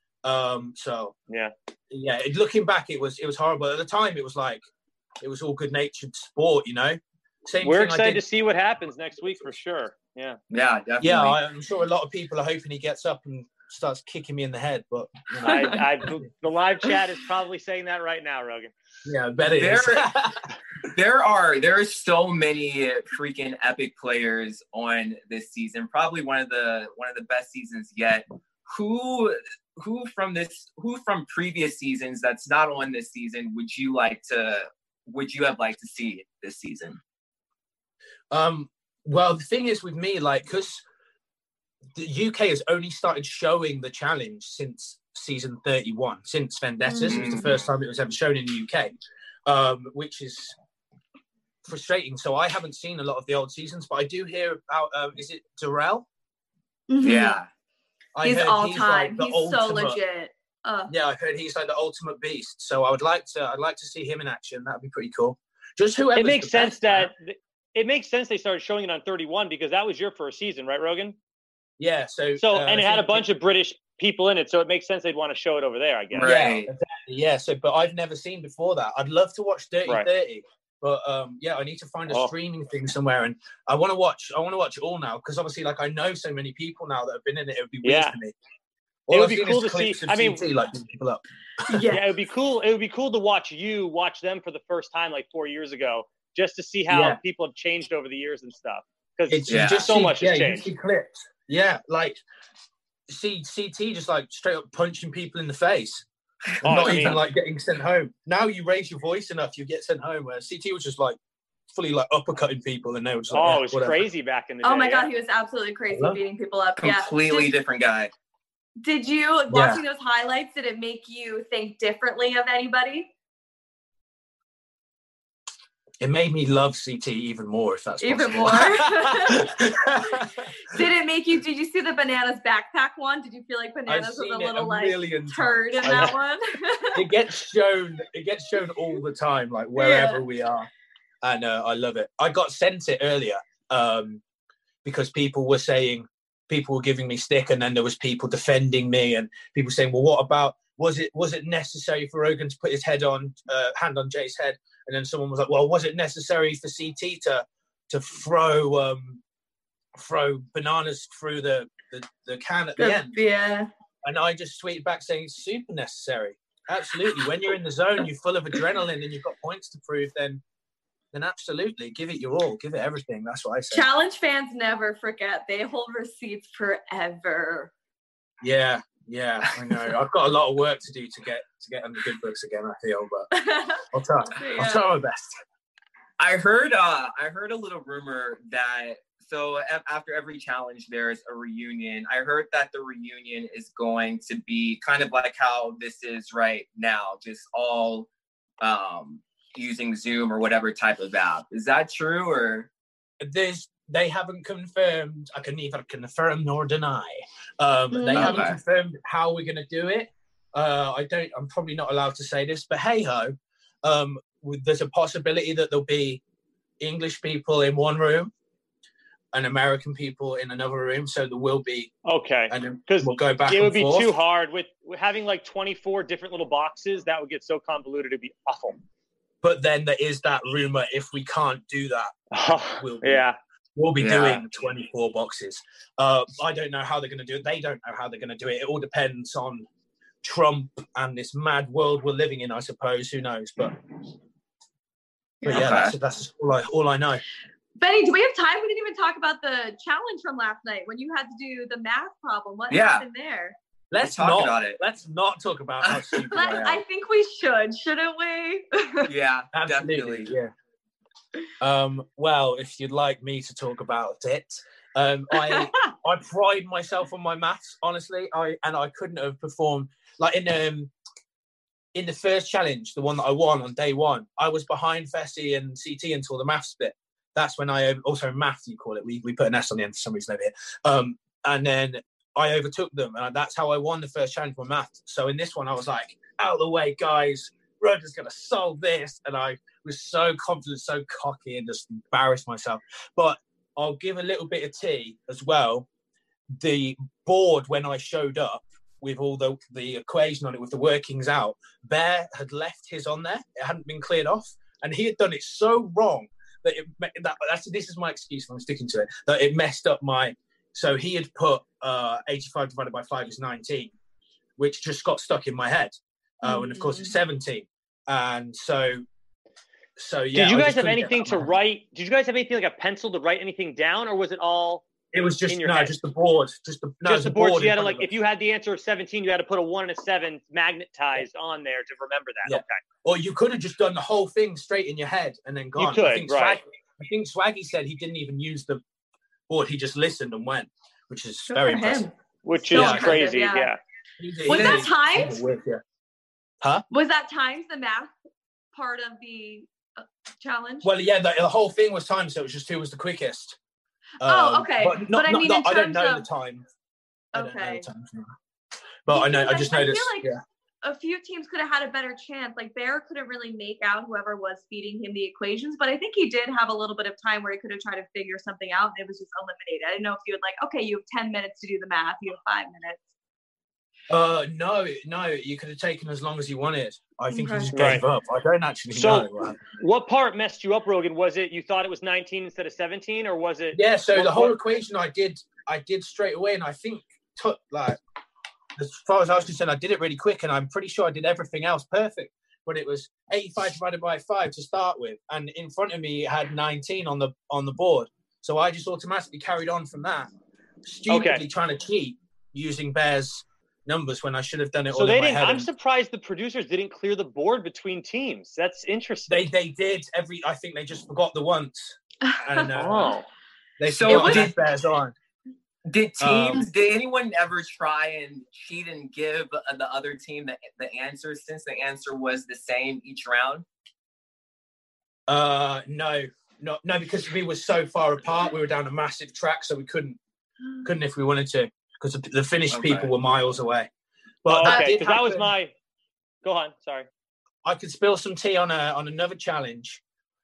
Looking back, it was horrible. At the time, it was like, it was all good-natured sport, you know? We're excited to see what happens next week for sure. Yeah. Yeah, definitely. Yeah, I'm sure a lot of people are hoping he gets up and starts kicking me in the head, but you know. The live chat is probably saying that right now, Rogan. Yeah, I bet it is. There are so many freaking epic players on this season. Probably one of the best seasons yet. Who from previous seasons that's not on this season would you have liked to see this season? Well, the thing is with me, like, because the UK has only started showing the challenge since season 31, since Vendettas. It was the first time it was ever shown in the UK, which is frustrating. So I haven't seen a lot of the old seasons, but I do hear about, is it Darrell? Mm-hmm. Yeah. He's all time. Like he's so legit. Yeah, I've heard he's like the ultimate beast. So I'd like to see him in action. That'd be pretty cool. Just whoever. It makes sense it makes sense they started showing it on 31 because that was your first season, right, Rogan? Yeah. So and it had a bunch of British people in it, so it makes sense they'd want to show it over there, I guess. Right. Yeah, exactly. Yeah. So, but I've never seen before that. I'd love to watch Dirty 30, but I need to find a streaming thing somewhere, and I want to watch it all now because obviously, like, I know so many people now that have been in it. It would be weird for me. It would be cool to see. I mean, like people up. Yeah, it would be cool. It would be cool to watch them for the first time like 4 years ago, just to see how people have changed over the years and stuff. Because just so much has changed. You see clips. Yeah, like CT just like straight up punching people in the face, not even like getting sent home. Now you raise your voice enough, you get sent home. Where CT was just like fully like uppercutting people, and they were just like, it was crazy back in the day. Oh my god, he was absolutely crazy beating people up. Completely different guy. Did you, watching those highlights, did it make you think differently of anybody? It made me love CT even more, if that's possible. Even more. Did you see the Bananas backpack one? Did you feel like Bananas was a little turd in that one? It gets shown all the time, like wherever we are. And I love it. I got sent it earlier because people were giving me stick, and then there was people defending me, and people saying, well, what about, was it necessary for Rogan to put his hand on Jay's head? And then someone was like, well, was it necessary for CT to throw bananas through the can at the end? Yeah. And I just tweeted back saying it's super necessary. Absolutely. When you're in the zone, you're full of adrenaline and you've got points to prove, then absolutely give it your all, give it everything. That's what I say. Challenge fans never forget. They hold receipts forever. Yeah, I know. I've got a lot of work to do to get on the good books again, I feel, but I'll try. Yeah. I'll try my best. I heard a little rumor that after every challenge there's a reunion. I heard that the reunion is going to be kind of like how this is right now, just all using Zoom or whatever type of app. Is that true, or they haven't confirmed? I can neither confirm nor deny. They haven't confirmed how we're going to do it. I'm probably not allowed to say this, but hey ho, there's a possibility that there'll be English people in one room and American people in another room. So there will be. Okay. And because we'll go back and forth. It would be too hard with having like 24 different little boxes. That would get so convoluted. It'd be awful. But then there is that rumor, if we can't do that, we'll be doing 24 boxes. I don't know how they're going to do it. They don't know how they're going to do it. It all depends on Trump and this mad world we're living in, I suppose. Who knows? But yeah, that's all I know. Benny, do we have time? We didn't even talk about the challenge from last night when you had to do the math problem. What happened there? Let's talk about it. Let's not talk about how stupid I am. I think we shouldn't we? Yeah, absolutely. Definitely. Yeah. Well, if you'd like me to talk about it, I pride myself on my maths. Honestly, I couldn't have performed like in the first challenge, the one that I won on day one. I was behind Fessy and CT until the maths bit. That's when I also math, you call it. We put an S on the end for some reason over here. And then I overtook them, and that's how I won the first challenge for math. So in this one, I was like, out of the way, guys. Rogan's going to solve this. And I was so confident, so cocky, and just embarrassed myself. But I'll give a little bit of tea as well. The board, when I showed up with all the equation on it, with the workings out, Bear had left his on there. It hadn't been cleared off. And he had done it so wrong that this is my excuse, and I'm sticking to it, that it messed up my... So he had put 85 divided by 5 is 19, which just got stuck in my head. And of course it's 17. And so yeah. Did you guys have anything to write? Did you guys have anything like a pencil to write anything down, or was it all? It was just in your head? Just the board. Just the board. So you had to if you had the answer of 17, you had to put a 1 and a 7 magnetized on there to remember that. Yeah. Okay. Or you could have just done the whole thing straight in your head and then gone. You could, I think Swaggy said he didn't even use the board. He just listened and went, which is very impressive. Which is crazy, yeah. Was that timed? Huh? Was that timed, the math part of the challenge? Well, yeah, the whole thing was timed, so it was just who was the quickest. Okay. But I mean, I don't know the time. Okay. But I know. I just noticed. I feel like a few teams could have had a better chance. Like Bear couldn't really make out whoever was feeding him the equations, but I think he did have a little bit of time where he could have tried to figure something out, and it was just eliminated. I didn't know if you would okay, you have 10 minutes to do the math. You have 5 minutes. No, you could have taken as long as you wanted. I think you just gave up. I don't actually know. What part messed you up, Rogan? Was it you thought it was 19 instead of 17, or was it? Yeah, so the whole equation I did straight away, and I think took as far as I was concerned, I did it really quick, and I'm pretty sure I did everything else perfect. But it was 85 divided by 5 to start with, and in front of me it had 19 on the board. So I just automatically carried on from that, stupidly trying to cheat using Bear's numbers when I should have done it all in my head. I'm surprised the producers didn't clear the board between teams. That's interesting. They did I think they just forgot the once. And they did Bears on. Did anyone ever try and cheat and give the other team the answer, since the answer was the same each round? No, because we were so far apart. We were down a massive track, so we couldn't if we wanted to, because the finished people were miles away. But because that was my. Go on. Sorry. I could spill some tea on another challenge.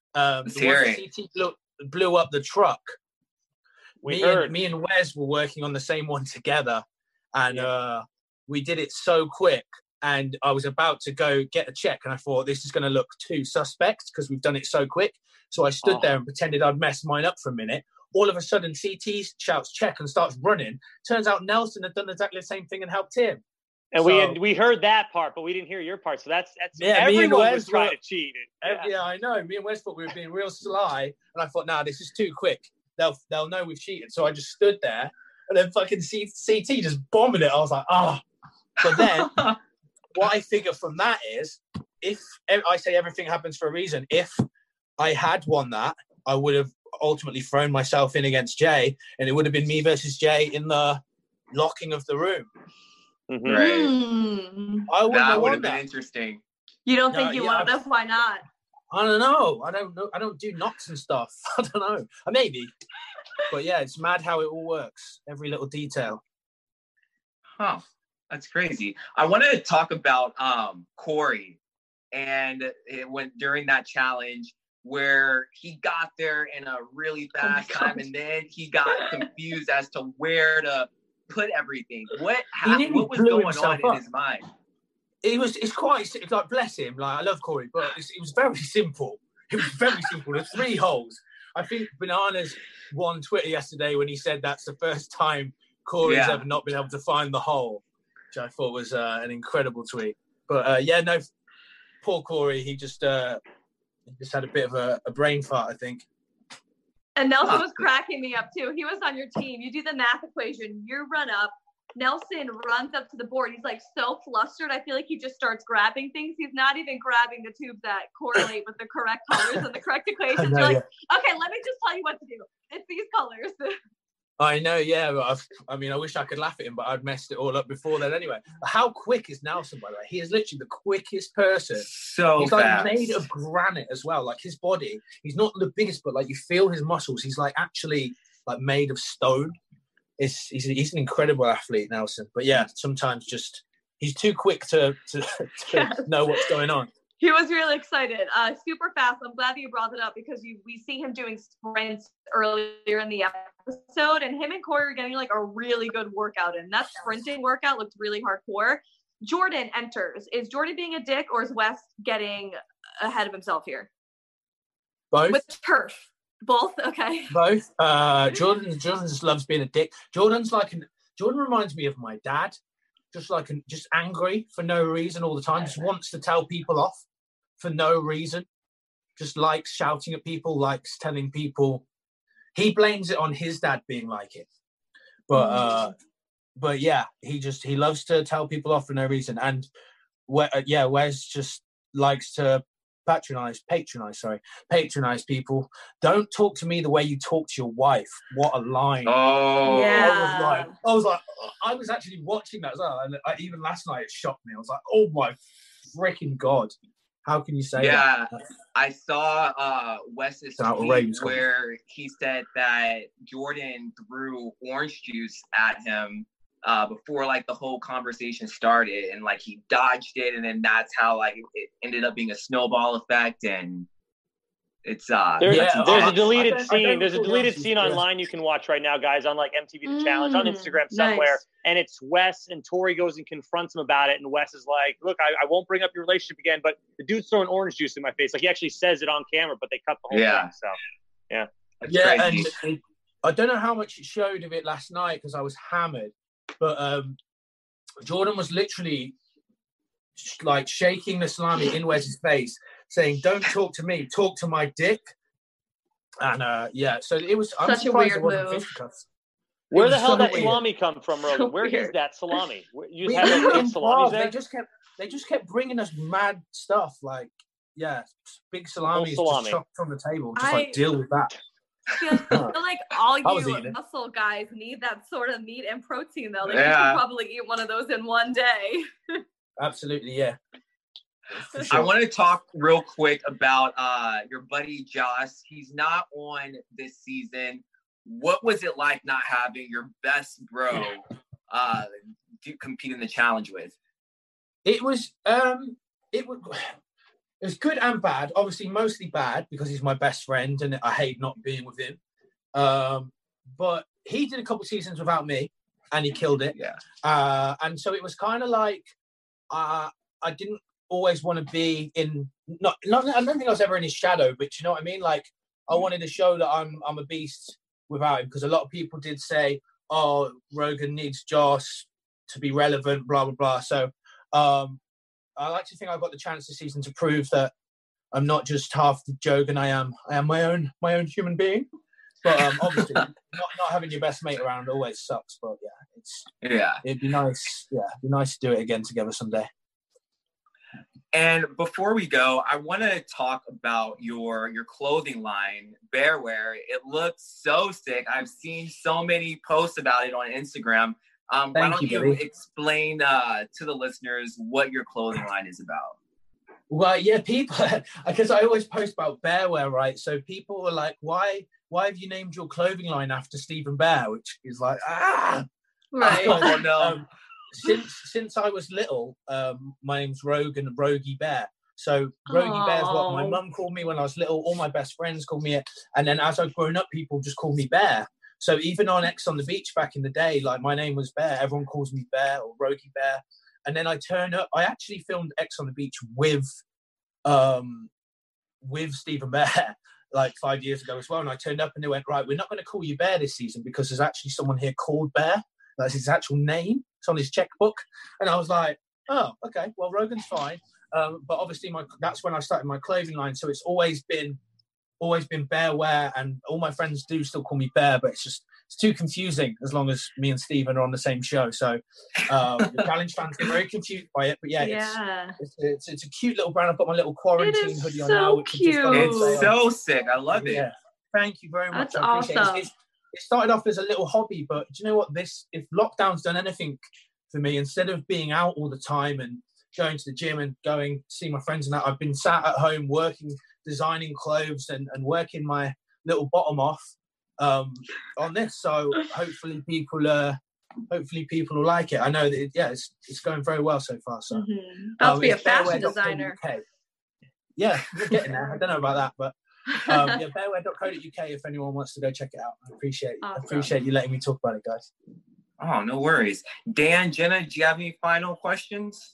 CT blew up the truck. Me and Wes were working on the same one together, and we did it so quick. And I was about to go get a check, and I thought this is going to look too suspect because we've done it so quick. So I stood there and pretended I'd messed mine up for a minute. All of a sudden, CT shouts check and starts running. Turns out Nelson had done exactly the same thing and helped him. And we heard that part, but we didn't hear your part. So that's everyone was trying to cheat. Yeah, I know. Me and Wes thought we were being real sly, and I thought, nah, this is too quick. They'll know we've cheated. So I just stood there, and then fucking CT just bombing it. I was like, But then what I figure from that is, if I say everything happens for a reason, if I had won that, I would have ultimately thrown myself in against Jay, and it would have been me versus Jay in the locking of the room. Right. That would have been interesting. You don't think you would have? Why not? I don't know. I don't do knocks and stuff. I don't know. Maybe. But yeah, it's mad how it all works. Every little detail. Huh. That's crazy. I want to talk about Corey, and it went during that challenge where he got there in a really fast time, and then he got confused as to where to put everything. What was going on in his mind? It's like, bless him. Like, I love Corey, but it was very simple. It was very simple. There's 3 holes. I think Bananas won Twitter yesterday when he said that's the first time Corey's ever not been able to find the hole, which I thought was an incredible tweet. But poor Corey. He just had a bit of a brain fart, I think. And Nelson was cracking me up too. He was on your team. You do the math equation. You run up. Nelson runs up to the board. He's like so flustered. I feel like he just starts grabbing things. He's not even grabbing the tubes that correlate with the correct colors and the correct equations. You're like, okay, let me just tell you what to do. It's these colors. I know, yeah. I wish I could laugh at him, but I'd messed it all up before then anyway. How quick is Nelson, by the way? He is literally the quickest person. So he's fast. Like made of granite as well. Like his body, he's not the biggest, but like you feel his muscles. He's like actually like made of stone. He's an incredible athlete, Nelson. But yeah, sometimes just he's too quick to know what's going on. He was really excited. Super fast. I'm glad that you brought it up because we see him doing sprints earlier in the episode, and him and Corey are getting like a really good workout in. That sprinting workout looked really hardcore. Jordan enters. Is Jordan being a dick, or is Wes getting ahead of himself here? Both. With turf. Both? Okay. Both. Jordan just loves being a dick. Jordan reminds me of my dad. Just angry for no reason all the time. Just wants to tell people off for no reason. Just likes shouting at people, likes telling people. He blames it on his dad being like it. But yeah, he loves to tell people off for no reason. And Wes just likes to patronize people. Don't talk to me the way you talk to your wife. What a line. Oh yeah. I was actually watching that as well, and even last night it shocked me. I was like, oh my freaking god, how can you say that? I saw Wes's tweet where he said that Jordan threw orange juice at him before like the whole conversation started, and like he dodged it, and then that's how like it ended up being a snowball effect. And it's there's a deleted scene. There's a deleted scene online you can watch right now, guys, on like MTV The Challenge on Instagram somewhere. Nice. And it's Wes, and Tori goes and confronts him about it, and Wes is like, look, I won't bring up your relationship again, but the dude's throwing orange juice in my face. Like he actually says it on camera, but they cut the whole thing. So that's crazy. And I don't know how much it showed of it last night because I was hammered. But Jordan was literally like shaking the salami in Wes's face, saying, "Don't talk to me, talk to my dick." And so it was such a weird move. Where the hell did that salami come from, Rogan? Where is that salami? You have salami there? They just kept bringing us mad stuff, like big salamis just chopped on the table. Just deal with that. I feel like all you muscle guys need that sort of meat and protein, though. Like you could probably eat one of those in one day. Absolutely, yeah. Sure. I want to talk real quick about your buddy Josh. He's not on this season. What was it like not having your best bro compete in the challenge with? It was good and bad. Obviously, mostly bad because he's my best friend and I hate not being with him. But he did a couple seasons without me and he killed it. Yeah. And so it was kind of like I didn't always want to be in. Not. I don't think I was ever in his shadow, but you know what I mean. Like I wanted to show that I'm a beast without him, because a lot of people did say, "Oh, Rogan needs Josh to be relevant," blah blah blah. So I like to think I got the chance this season to prove that I'm not just half the joke, and I am my own human being. But obviously, not having your best mate around always sucks. But it'd be nice. Yeah, it'd be nice to do it again together someday. And before we go, I want to talk about your clothing line, Bearwear. It looks so sick. I've seen so many posts about it on Instagram. Why don't you explain to the listeners what your clothing line is about? Well, yeah, people, because I always post about Bearwear, right? So people were like, why have you named your clothing line after Stephen Bear? Which is like, right. Oh, no. Since I was little, my name's Rogan Rogie Bear. So Rogie Bear is what my mum called me when I was little. All my best friends called me it. And then as I've grown up, people just call me Bear. So even on X on the Beach back in the day, like my name was Bear. Everyone calls me Bear or Rogie Bear. And then I turn up. I actually filmed X on the Beach with Stephen Bear like 5 years ago as well. And I turned up and they went, right, we're not going to call you Bear this season because there's actually someone here called Bear. That's his actual name. It's on his checkbook. And I was like, oh, okay, well, Rogan's fine. But obviously that's when I started my clothing line. So it's always been Bearwear, and all my friends do still call me Bear, but it's too confusing as long as me and Stephen are on the same show. So the challenge fans get very confused by it. But it's a cute little brand. I've got my little quarantine hoodie on now. Which cute. It's so sick. I love it. Yeah. Thank you very much. That's awesome. It started off as a little hobby, but do you know what? If lockdown's done anything for me, instead of being out all the time and going to the gym and going to see my friends and that, I've been sat at home working, designing clothes and working my little bottom off on this. So hopefully people will like it. I know that it's going very well so far. So about to be a fashion designer. Yeah, we're getting there. I don't know about that, but bearwear.co.uk if anyone wants to go check it out. I appreciate you letting me talk about it, guys. Oh, no worries. Dan, Jenna, do you have any final questions?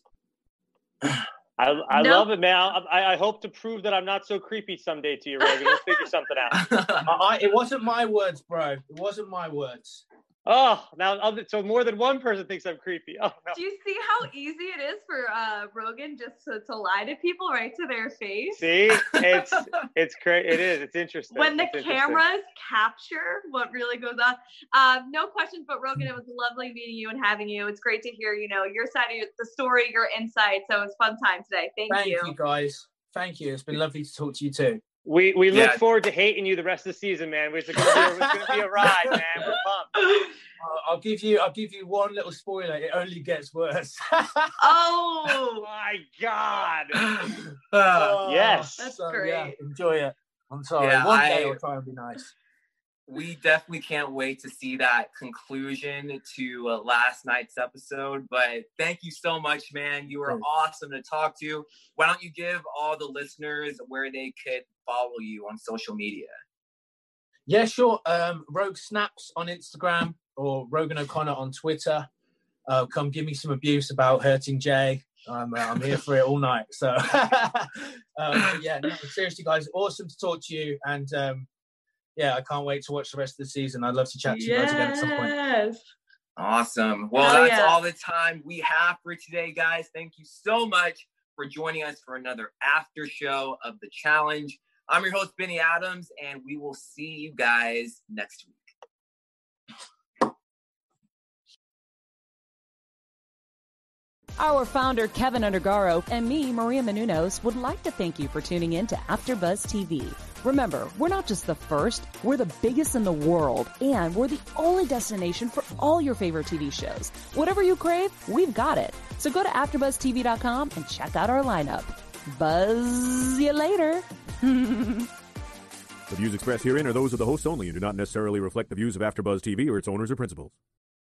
I love it, man. I hope to prove that I'm not so creepy someday to you, Rogan. We'll figure something out. It wasn't my words, bro. It wasn't my words. Oh, now so more than one person thinks I'm creepy. Oh no. Do you see how easy it is for Rogan just to lie to people right to their face? See, it's crazy. It is. It's interesting. When the cameras capture what really goes on. No questions, but Rogan, it was lovely meeting you and having you. It's great to hear your side of the story, your insight. So it was a fun time today. Thank you. Thank you, guys. Thank you. It's been lovely to talk to you too. We look forward to hating you the rest of the season, man. It's going to be a ride, man. We're pumped. I'll give you one little spoiler. It only gets worse. Oh my God! Yes, that's great. Yeah, enjoy it. I'm sorry. One day I'll try and be nice. We definitely can't wait to see that conclusion to last night's episode. But thank you so much, man. You were awesome to talk to. Why don't you give all the listeners where they could follow you on social media? Yeah, sure. Rogue Snaps on Instagram or Rogan O'Connor on Twitter. Come give me some abuse about hurting Jay. I'm here for it all night. So, seriously, guys, awesome to talk to you. And I can't wait to watch the rest of the season. I'd love to chat to you guys again at some point. Awesome. Well, that's all the time we have for today, guys. Thank you so much for joining us for another after show of The Challenge. I'm your host, Benny Adams, and we will see you guys next week. Our founder, Kevin Undergaro, and me, Maria Menounos, would like to thank you for tuning in to AfterBuzz TV. Remember, we're not just the first, we're the biggest in the world, and we're the only destination for all your favorite TV shows. Whatever you crave, we've got it. So go to AfterBuzzTV.com and check out our lineup. Buzz you later. The views expressed herein are those of the hosts only and do not necessarily reflect the views of AfterBuzz TV or its owners or principals.